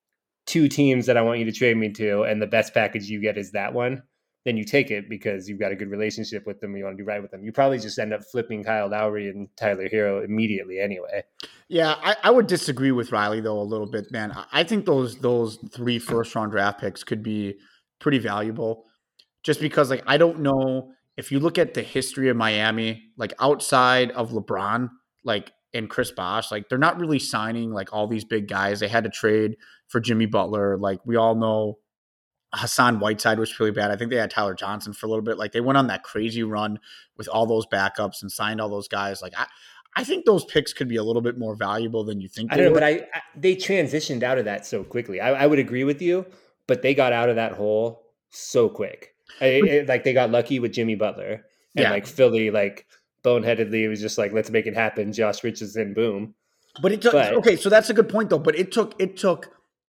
two teams that I want you to trade me to, and the best package you get is that one, then you take it because you've got a good relationship with them. You want to do right with them. You probably just end up flipping Kyle Lowry and Tyler Hero immediately anyway. Yeah, I, I would disagree with Riley though a little bit, man. I think those those three first round draft picks could be pretty valuable just because like I don't know. If you look at the history of Miami, like outside of LeBron, like and Chris Bosh, like they're not really signing like all these big guys. They had to trade for Jimmy Butler. Like we all know Hassan Whiteside was really bad. I think they had Tyler Johnson for a little bit. Like they went on that crazy run with all those backups and signed all those guys. Like I, I think those picks could be a little bit more valuable than you think. I don't know, but I, I they transitioned out of that so quickly. I, I would agree with you, but they got out of that hole so quick. I, it, like they got lucky with Jimmy Butler and yeah. like Philly, like boneheadedly, it was just like, let's make it happen. Josh Richardson, boom. But it took, but, okay. So that's a good point though. But it took, it took,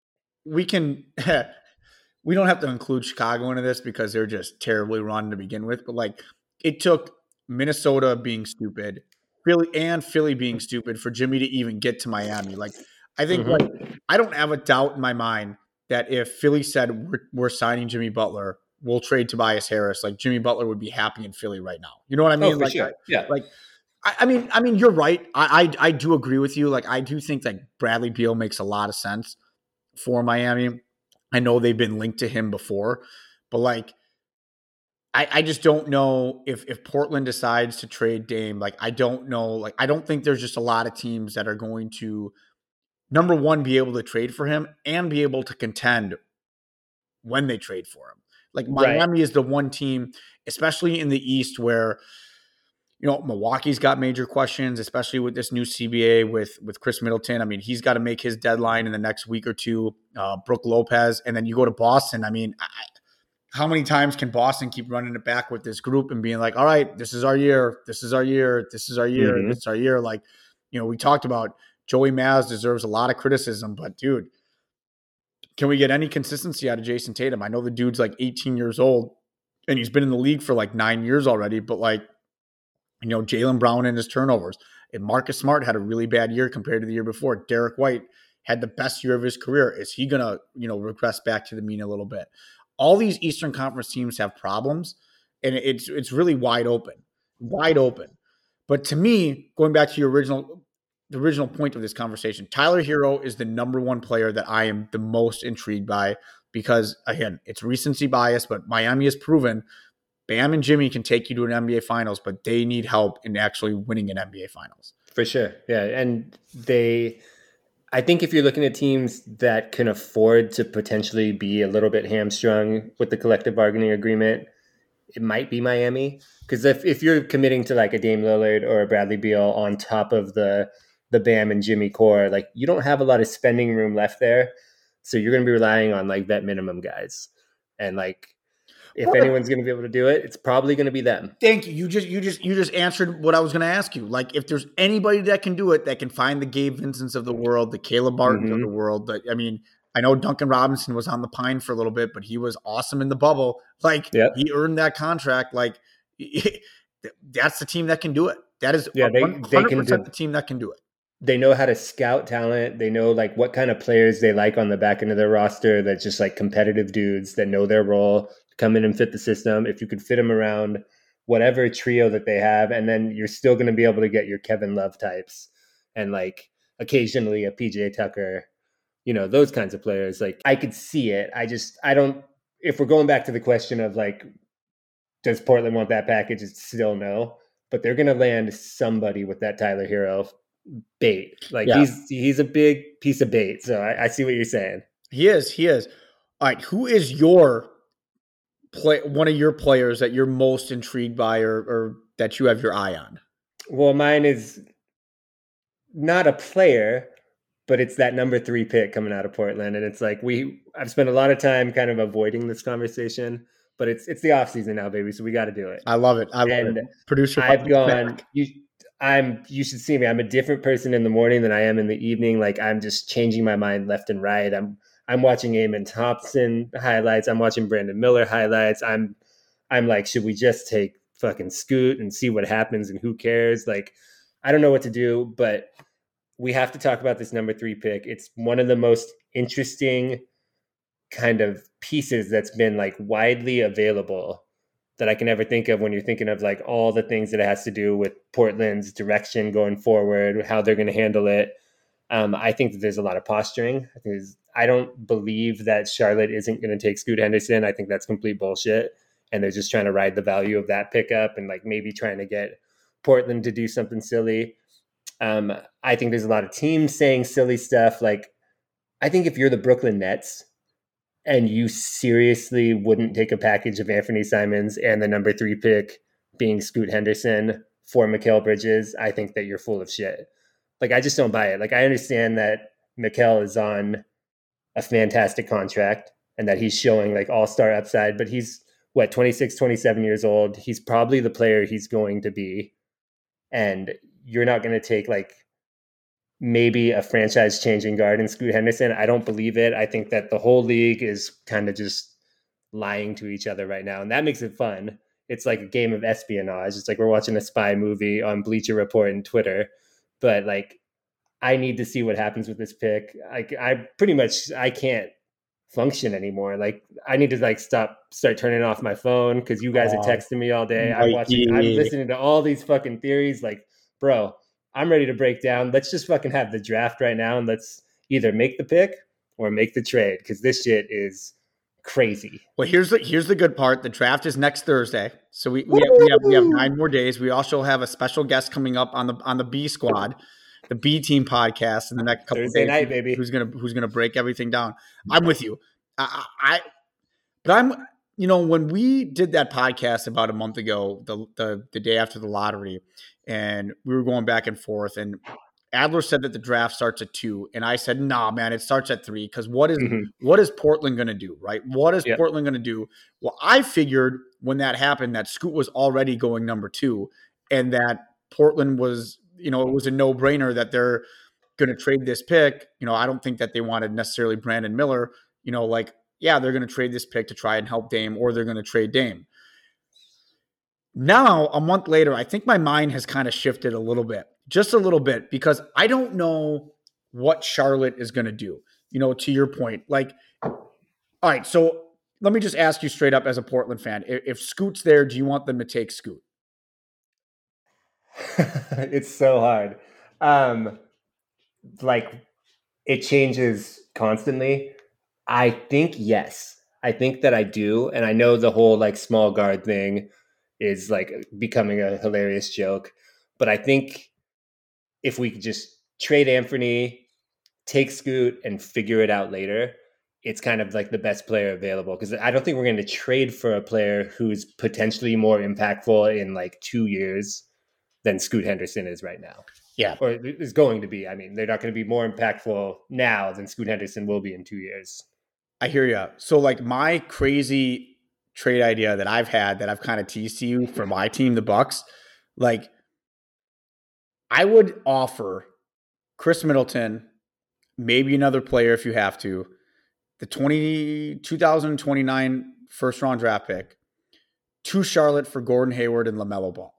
we can, we don't have to include Chicago into this because they're just terribly run to begin with. But like it took Minnesota being stupid, Philly and Philly being stupid for Jimmy to even get to Miami. Like I think mm-hmm. like, I don't have a doubt in my mind that if Philly said we're, we're signing Jimmy Butler, we'll trade Tobias Harris. Like Jimmy Butler would be happy in Philly right now. You know what I mean? Oh, for like, sure. I, yeah. Like, I, I mean, I mean, you're right. I, I, I do agree with you. Like, I do think that Bradley Beal makes a lot of sense for Miami. I know they've been linked to him before, but like, I, I just don't know if if Portland decides to trade Dame. Like, I don't know. Like, I don't think there's just a lot of teams that are going to, number one, be able to trade for him and be able to contend when they trade for him. Like, Right. Miami is the one team, especially in the East, where, you know, Milwaukee's got major questions, especially with this new C B A with with Chris Middleton. I mean, he's got to make his deadline in the next week or two. Uh, Brooke Lopez, and then you go to Boston. I mean, I, how many times can Boston keep running it back with this group and being like, all right, this is our year. This is our year. This is our year. Mm-hmm. This is our year. Like, you know, we talked about Joey Maz deserves a lot of criticism, but dude, can we get any consistency out of Jason Tatum? I know the dude's like eighteen years old and he's been in the league for like nine years already, but like, you know, Jaylen Brown and his turnovers. And Marcus Smart had a really bad year compared to the year before. Derek White had the best year of his career. Is he going to, you know, regress back to the mean a little bit? All these Eastern Conference teams have problems, and it's it's really wide open, wide open. But to me, going back to your original, the original point of this conversation, Tyler Hero is the number one player that I am the most intrigued by because, again, it's recency bias, but Miami has proven Bam and Jimmy can take you to an N B A Finals, but they need help in actually winning an N B A Finals. For sure. Yeah. And they, I think if you're looking at teams that can afford to potentially be a little bit hamstrung with the collective bargaining agreement, it might be Miami. Because if, if you're committing to like a Dame Lillard or a Bradley Beal on top of the the Bam and Jimmy core, like you don't have a lot of spending room left there. So you're going to be relying on like vet minimum guys. And like, if Well, anyone's going to be able to do it, it's probably going to be them. Thank you. You just you just you just answered what I was going to ask you. Like, if there's anybody that can do it, that can find the Gabe Vincents of the world, the Caleb Bartons Mm-hmm. of the world. That I mean, I know Duncan Robinson was on the Pine for a little bit, but he was awesome in the bubble. Like, Yep. he earned that contract. Like, that's the team that can do it. That is Yeah, they- one they hundred can percent do- the team that can do it. They know how to scout talent. They know like what kind of players they like on the back end of their roster. That's just like competitive dudes that know their role, come in and fit the system. If you could fit them around whatever trio that they have, and then you're still going to be able to get your Kevin Love types and like occasionally a P J Tucker, you know, those kinds of players. Like I could see it. I just, I don't, if we're going back to the question of like, does Portland want that package? It's still no, but they're going to land somebody with that Tyler Hero bait. Like Yeah. he's he's a big piece of bait. So I, I see what you're saying. He is. He is. All right. Who is your play? One of your players that you're most intrigued by, or, or that you have your eye on? Well, mine is not a player, but it's that number three pick coming out of Portland. And it's like we I've spent a lot of time kind of avoiding this conversation, but it's it's the offseason now, baby. So we got to do it. I love it. I love and it. Producer, I've gone. You, I'm. You should see me. I'm a different person in the morning than I am in the evening. Like I'm just changing my mind left and right. I'm. I'm watching Amen Thompson highlights. I'm watching Brandon Miller highlights. I'm. I'm like, should we just take fucking Scoot and see what happens and who cares? Like, I don't know what to do, but we have to talk about this number three pick. It's one of the most interesting kind of pieces that's been like widely available that I can ever think of when you're thinking of like all the things that it has to do with Portland's direction going forward, how they're going to handle it. Um, I think that there's a lot of posturing. I think I don't believe that Charlotte isn't going to take Scoot Henderson. I think that's complete bullshit. And they're just trying to ride the value of that pickup and like maybe trying to get Portland to do something silly. Um, I think there's a lot of teams saying silly stuff. Like, I think if you're the Brooklyn Nets and you seriously wouldn't take a package of Anthony Simons and the number three pick being Scoot Henderson for Mikal Bridges, I think that you're full of shit. Like, I just don't buy it. Like, I understand that Mikal is on a fantastic contract and that he's showing like all-star upside, but he's what, twenty-six, twenty-seven years old. He's probably the player he's going to be. And you're not going to take like maybe a franchise changing guard in Scoot Henderson. I don't believe it. I think that the whole league is kind of just lying to each other right now. And that makes it fun. It's like a game of espionage. It's like we're watching a spy movie on Bleacher Report and Twitter. But like, I need to see what happens with this pick. I, I pretty much, I can't function anymore. Like I need to like stop, start turning off my phone because you guys Oh, are texting me all day. I'm Mikey. watching, I'm listening to all these fucking theories. Like, bro, I'm ready to break down. Let's just fucking have the draft right now and let's either make the pick or make the trade because this shit is crazy. Well, here's the here's the good part. The draft is next Thursday, so we we have, we have we have nine more days. We also have a special guest coming up on the on the B Squad, the B Team podcast in the next couple of Thursday days. night, baby. Who's gonna who's gonna break everything down? I'm with you. I, I but I'm you know when we did that podcast about a month ago, the the the day after the lottery, and we were going back and forth, and Adler said that the draft starts at two, and I said, "Nah, man, it starts at three." Because what is Mhm. what is Portland going to do, right? What is Yep. Portland going to do? Well, I figured when that happened that Scoot was already going number two, and that Portland was, you know, it was a no brainer that they're going to trade this pick. You know, I don't think that they wanted necessarily Brandon Miller. You know, like yeah, they're going to trade this pick to try and help Dame, or they're going to trade Dame. Now, a month later, I think my mind has kind of shifted a little bit, just a little bit, because I don't know what Charlotte is going to do. You know, to your point, like, all right, so let me just ask you straight up as a Portland fan. If, if Scoot's there, do you want them to take Scoot? It's so hard. Um, like, it changes constantly. I think yes. I think that I do. And I know the whole, like, small guard thing is like becoming a hilarious joke. But I think if we could just trade Anthony, take Scoot, and figure it out later, it's kind of like the best player available. Because I don't think we're going to trade for a player who's potentially more impactful in like two years than Scoot Henderson is right now. Yeah. Or is going to be. I mean, they're not going to be more impactful now than Scoot Henderson will be in two years. I hear you. So, like, my crazy trade idea that I've had that I've kind of teased to you for my team, the Bucks, like, I would offer Chris Middleton, maybe another player if you have to, the twenty, twenty twenty-nine first round draft pick, to Charlotte for Gordon Hayward and LaMelo Ball.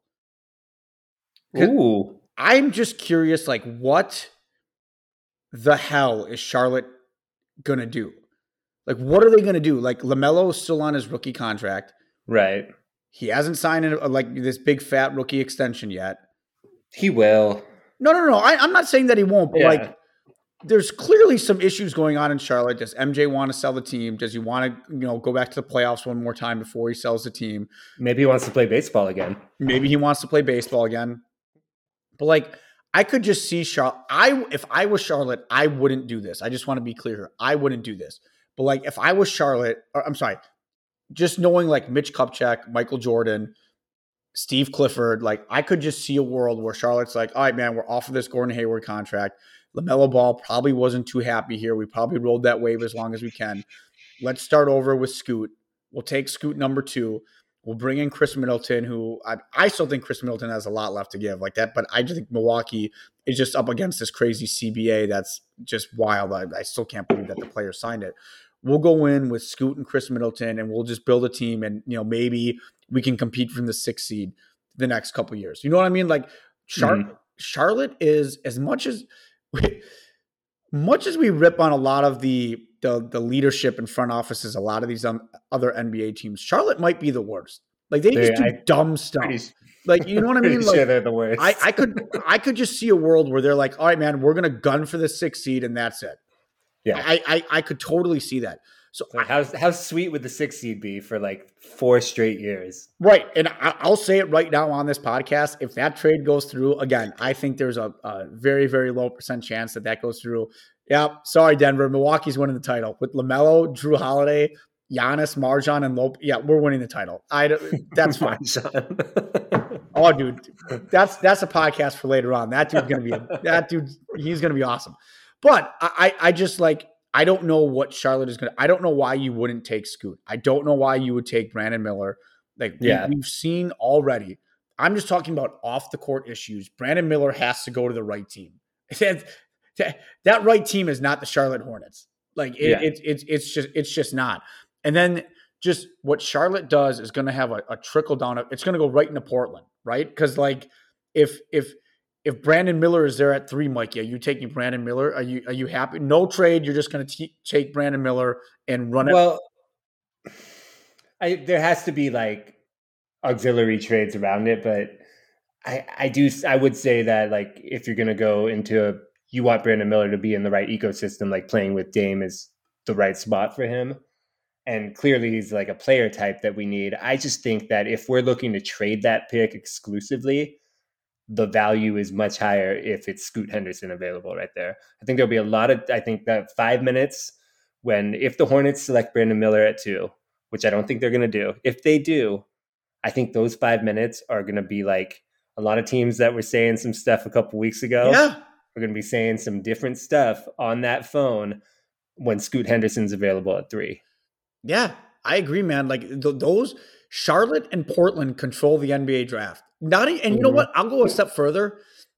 Ooh. I'm just curious, like, what the hell is Charlotte going to do? Like, what are they going to do? Like, LaMelo is still on his rookie contract. Right. He hasn't signed a, like this big fat rookie extension yet. He will. No, no, no. I, I'm not saying that he won't, but Yeah. like, there's clearly some issues going on in Charlotte. Does M J want to sell the team? Does he want to, you know, go back to the playoffs one more time before he sells the team? Maybe he wants to play baseball again. Maybe he wants to play baseball again. But like, I could just see Charlotte. I if I was Charlotte, I wouldn't do this. I just want to be clear here. I wouldn't do this. But like, if I was Charlotte, or, I'm sorry, just knowing like Mitch Kupchak, Michael Jordan, Steve Clifford, like I could just see a world where Charlotte's like, all right, man, we're off of this Gordon Hayward contract. LaMelo Ball probably wasn't too happy here. We probably rolled that wave as long as we can. Let's start over with Scoot. We'll take Scoot number two. We'll bring in Chris Middleton, who I, I still think Chris Middleton has a lot left to give like that. But I just think Milwaukee is just up against this crazy C B A that's just wild. I, I still can't believe that the player signed it. We'll go in with Scoot and Chris Middleton, and we'll just build a team. And, you know, maybe we can compete from the sixth seed the next couple of years. You know what I mean? Like Char- mm-hmm. Charlotte is, as much as we, much as we rip on a lot of the, the the leadership in front offices, a lot of these um, other N B A teams, Charlotte might be the worst. Like they just do I, dumb stuff. Pretty, like, you know what I mean? Like, sure they're the worst. I, I could I could just see a world where they're like, all right, man, we're gonna gun for the sixth seed and that's it. Yeah, I I, I could totally see that. So like how how sweet would the sixth seed be for like four straight years? Right, and I, I'll say it right now on this podcast. If that trade goes through, again, I think there's a, a very very low percent chance that that goes through. Yeah, sorry, Denver. Milwaukee's winning the title with LaMelo, Drew Holiday, Giannis, MarJon, and Lope. Yeah, we're winning the title. I that's fine. Oh, dude, that's that's a podcast for later on. That dude's gonna be a, that dude. He's gonna be awesome. But I I just like I don't know what Charlotte is gonna. I don't know why you wouldn't take Scoot. I don't know why you would take Brandon Miller. Like yeah. we, we've seen already. I'm just talking about off the court issues. Brandon Miller has to go to the right team. That, that right team is not the Charlotte Hornets. Like it, yeah. it, it, it's just it's just not. And then just what Charlotte does is going to have a, a trickle down. It's going to go right into Portland, right? Because like if if if Brandon Miller is there at three, Mikey, are you taking Brandon Miller? Are you are you happy? No trade. You're just going to take Brandon Miller and run it. Well, I, there has to be like auxiliary trades around it, but I I do I would say that like if you're going to go into a you want Brandon Miller to be in the right ecosystem, like playing with Dame is the right spot for him. And clearly he's like a player type that we need. I just think that if we're looking to trade that pick exclusively, the value is much higher if it's Scoot Henderson available right there. I think there'll be a lot of, I think that five minutes when, if the Hornets select Brandon Miller at two, which I don't think they're going to do, if they do, I think those five minutes are going to be like a lot of teams that were saying some stuff a couple weeks ago. Yeah. We're going to be saying some different stuff on that phone when Scoot Henderson's available at three. Yeah, I agree, man. Like th- those Charlotte and Portland control the N B A draft. Not, and mm-hmm. you know what? I'll go a step further.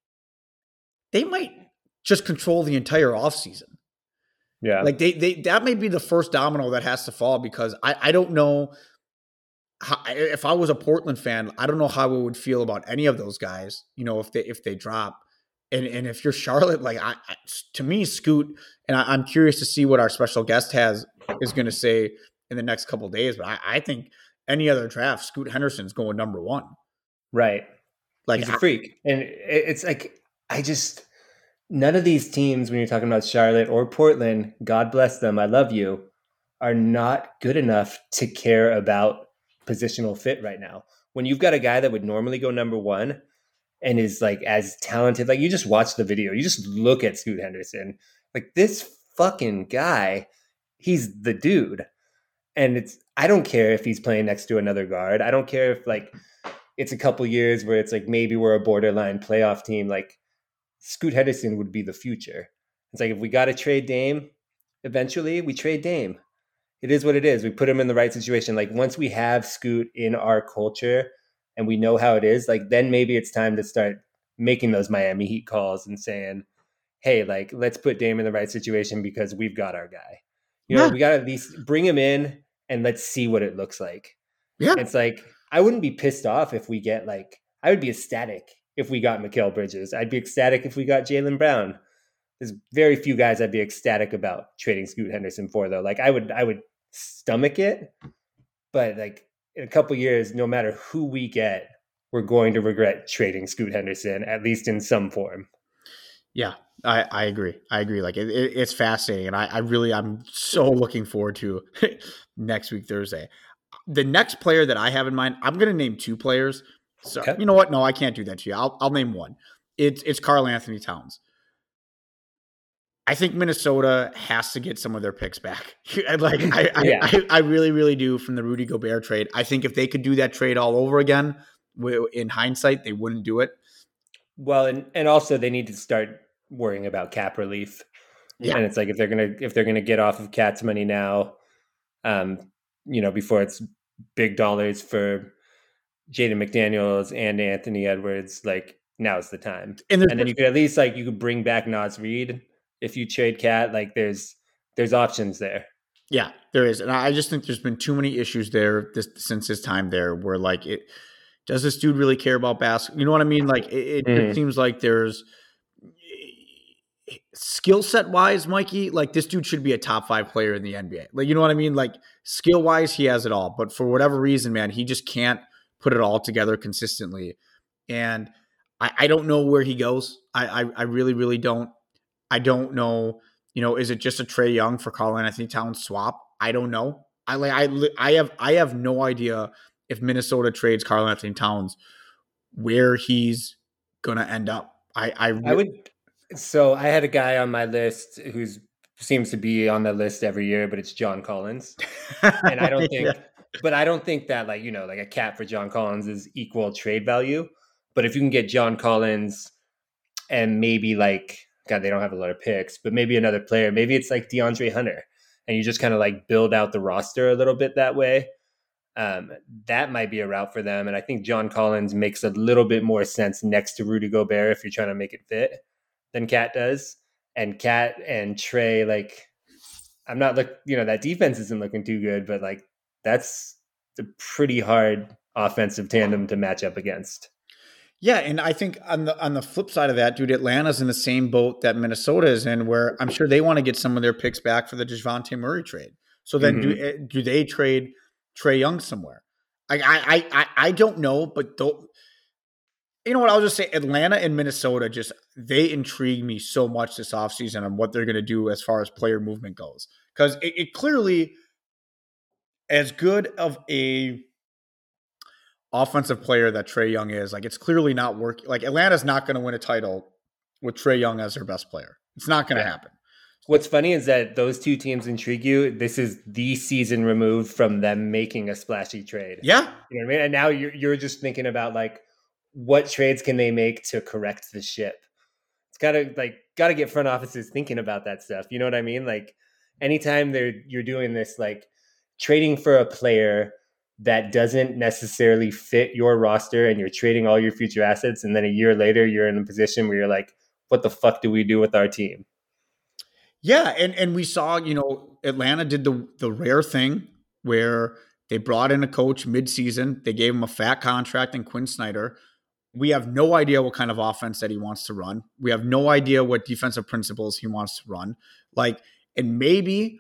They might just control the entire offseason. Yeah. Like they, they, that may be the first domino that has to fall because I, I don't know how, if I was a Portland fan, I don't know how I would feel about any of those guys, you know, if they, if they drop. And and if you're Charlotte, like I, I to me, Scoot, and I, I'm curious to see what our special guest has is going to say in the next couple of days. But I, I think any other draft, Scoot Henderson's going number one. Right. Like he's a freak. And it's like, I just, none of these teams, when you're talking about Charlotte or Portland, God bless them, I love you, are not good enough to care about positional fit right now. When you've got a guy that would normally go number one and is like as talented, like you just watch the video, you just look at Scoot Henderson, like this fucking guy, he's the dude. And it's, I don't care if he's playing next to another guard. I don't care if like it's a couple years where it's like maybe we're a borderline playoff team. Like Scoot Henderson would be the future. It's like if we got to trade Dame, eventually we trade Dame. It is what it is. We put him in the right situation. Like once we have Scoot in our culture and we know how it is, like then maybe it's time to start making those Miami Heat calls and saying, hey, like let's put Dame in the right situation because we've got our guy. You know, yeah. we got to at least bring him in and let's see what it looks like. Yeah. It's like, I wouldn't be pissed off if we get like, I would be ecstatic if we got Mikal Bridges. I'd be ecstatic if we got Jaylen Brown. There's very few guys I'd be ecstatic about trading Scoot Henderson for though. Like I would, I would stomach it, but like in a couple years, no matter who we get, we're going to regret trading Scoot Henderson, at least in some form. Yeah, I, I agree. I agree. Like it, it, it's fascinating. And I, I really, I'm so looking forward to next week, Thursday. The next player that I have in mind, I'm going to name two players. So okay. You know what? No, I can't do that to you. I'll, I'll name one. It's, it's Karl-Anthony Towns. I think Minnesota has to get some of their picks back. like I, yeah. I, I really, really do from the Rudy Gobert trade. I think if they could do that trade all over again, in hindsight, they wouldn't do it. Well, and, and also they need to start worrying about cap relief. Yeah. And it's like if they're gonna if they're gonna get off of Cat's money now, um, you know, before it's big dollars for Jaden McDaniels and Anthony Edwards, like now's the time. And, and then you could at least like you could bring back Naz Reid if you trade Cat. Like there's there's options there. Yeah, there is, and I just think there's been too many issues there this, since his time there, where like it. Does this dude really care about basketball? You know what I mean? Like it, mm-hmm. it seems like there's skill set wise, Mikey, like this dude should be a top five player in the N B A. Like, you know what I mean? Like skill wise, he has it all, but for whatever reason, man, he just can't put it all together consistently. And I, I don't know where he goes. I, I, I really, really don't. I don't know. You know, is it just a Trae Young for Karl-Anthony Towns swap? I don't know. I like, I, I have, I have no idea if Minnesota trades Karl-Anthony Towns, where he's going to end up. I, I, really- I would. So I had a guy on my list who's seems to be on the list every year, but it's John Collins. And I don't think, yeah. but I don't think that like, you know, like a cap for John Collins is equal trade value. But if you can get John Collins and maybe like, God, they don't have a lot of picks, but maybe another player, maybe it's like DeAndre Hunter and you just kind of like build out the roster a little bit that way. Um, that might be a route for them. And I think John Collins makes a little bit more sense next to Rudy Gobert if you're trying to make it fit than Cat does. And Cat and Trae, like, I'm not look, you know, that defense isn't looking too good, but like that's a pretty hard offensive tandem to match up against. Yeah, and I think on the on the flip side of that, dude, Atlanta's in the same boat that Minnesota is in, where I'm sure they want to get some of their picks back for the DeJounte Murray trade. So then, mm-hmm. do do they trade Trae Young somewhere? I I I I don't know, but though, you know what? I'll just say Atlanta and Minnesota just they intrigue me so much this offseason on what they're going to do as far as player movement goes, because it, it clearly as good of a offensive player that Trae Young is, like it's clearly not working. Like Atlanta's not going to win a title with Trae Young as their best player. It's not going to Yeah. happen. What's funny is that those two teams intrigue you. This is the season removed from them making a splashy trade. Yeah. You know what I mean? And now you're, you're just thinking about like, what trades can they make to correct the ship? It's gotta like, gotta get front offices thinking about that stuff. You know what I mean? Like anytime they're, you're doing this, like trading for a player that doesn't necessarily fit your roster and you're trading all your future assets. And then a year later, you're in a position where you're like, what the fuck do we do with our team? Yeah, and and we saw, you know, Atlanta did the the rare thing where they brought in a coach mid-season. They gave him a fat contract in Quinn Snyder. We have no idea what kind of offense that he wants to run. We have no idea what defensive principles he wants to run. Like, and maybe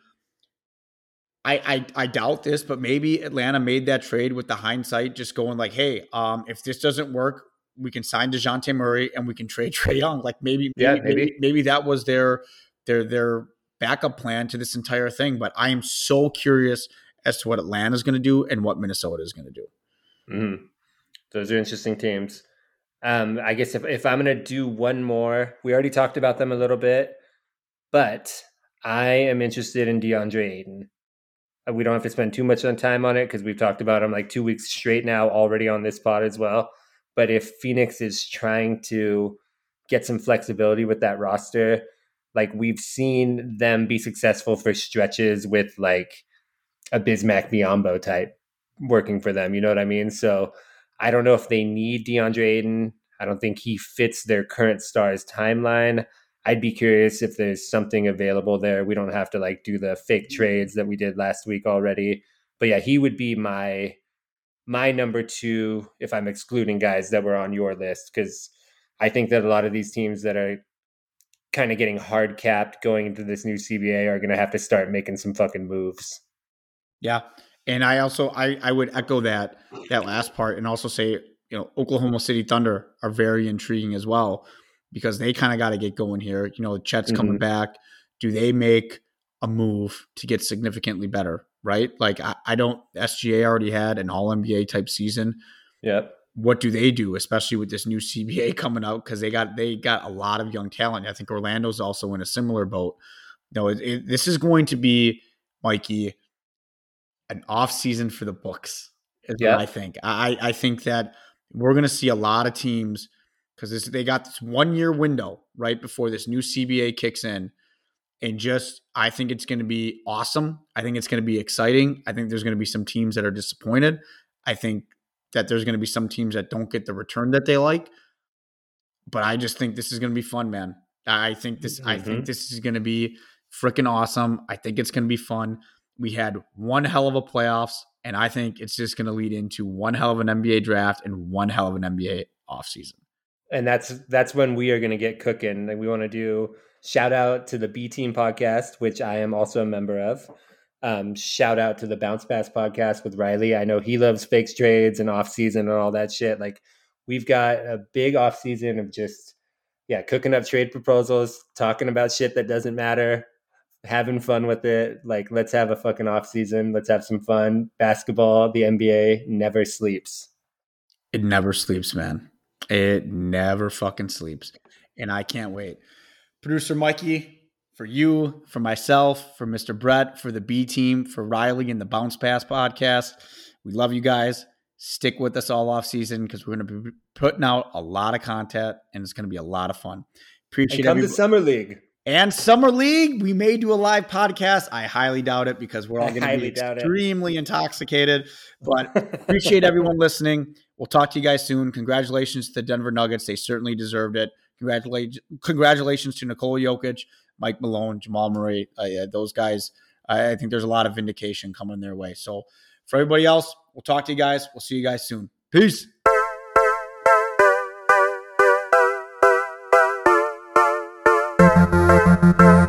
I I, I doubt this, but maybe Atlanta made that trade with the hindsight, just going like, hey, um, if this doesn't work, we can sign DeJounte Murray and we can trade Trae Young. Like maybe, Yeah, maybe, maybe. maybe, maybe that was their their their backup plan to this entire thing. But I am so curious as to what Atlanta is going to do and what Minnesota is going to do. Mm-hmm. Those are interesting teams. Um, I guess if, if I'm going to do one more, we already talked about them a little bit, but I am interested in DeAndre Ayton. We don't have to spend too much on time on it because we've talked about him like two weeks straight now already on this pod as well. But if Phoenix is trying to get some flexibility with that roster, like we've seen them be successful for stretches with like a Bismack Biyombo type working for them. You know what I mean? So I don't know if they need DeAndre Ayton. I don't think he fits their current stars timeline. I'd be curious if there's something available there. We don't have to like do the fake trades that we did last week already. But yeah, he would be my my number two if I'm excluding guys that were on your list, because I think that a lot of these teams that are kind of getting hard capped going into this new C B A are going to have to start making some fucking moves. Yeah. And I also, I, I would echo that, that last part and also say, you know, Oklahoma City Thunder are very intriguing as well because they kind of got to get going here. You know, Chet's mm-hmm. coming back. Do they make a move to get significantly better? Right? Like I, I don't, S G A already had an all N B A type season. Yep. What do they do, especially with this new C B A coming out? Because they got they got a lot of young talent. I think Orlando's also in a similar boat. No, it, it, this is going to be, Mikey, an off season for the books. Is yep. what I think. I I think that we're going to see a lot of teams because they got this one year window right before this new C B A kicks in, and just I think it's going to be awesome. I think it's going to be exciting. I think there's going to be some teams that are disappointed. I think that there's going to be some teams that don't get the return that they like. But I just think this is going to be fun, man. I think this mm-hmm. I think this is going to be freaking awesome. I think it's going to be fun. We had one hell of a playoffs, and I think it's just going to lead into one hell of an N B A draft and one hell of an N B A offseason. And that's that's when we are going to get cooking. And we want to do shout out to the B Team podcast, which I am also a member of. Um, shout out to the Bounce Pass podcast with Riley. I know he loves fake trades and off season and all that shit. Like we've got a big off season of just, yeah, cooking up trade proposals, talking about shit that doesn't matter, having fun with it. Like, let's have a fucking off season. Let's have some fun. Basketball, the N B A never sleeps. It never sleeps, man. It never fucking sleeps. And I can't wait. Producer Mikey, for you, for myself, for Mister Brett, for the B Team, for Riley and the Bounce Pass podcast. We love you guys. Stick with us all off season because we're going to be putting out a lot of content and it's going to be a lot of fun. Appreciate it. Come everybody. To Summer League. And Summer League, we may do a live podcast. I highly doubt it because we're all going to be extremely intoxicated. But appreciate everyone listening. We'll talk to you guys soon. Congratulations to the Denver Nuggets. They certainly deserved it. Congratulations, congratulations to Nikola Jokic, Mike Malone, Jamal Murray. Uh, yeah, those guys, I think there's a lot of vindication coming their way. So for everybody else, we'll talk to you guys. We'll see you guys soon. Peace. Thank you.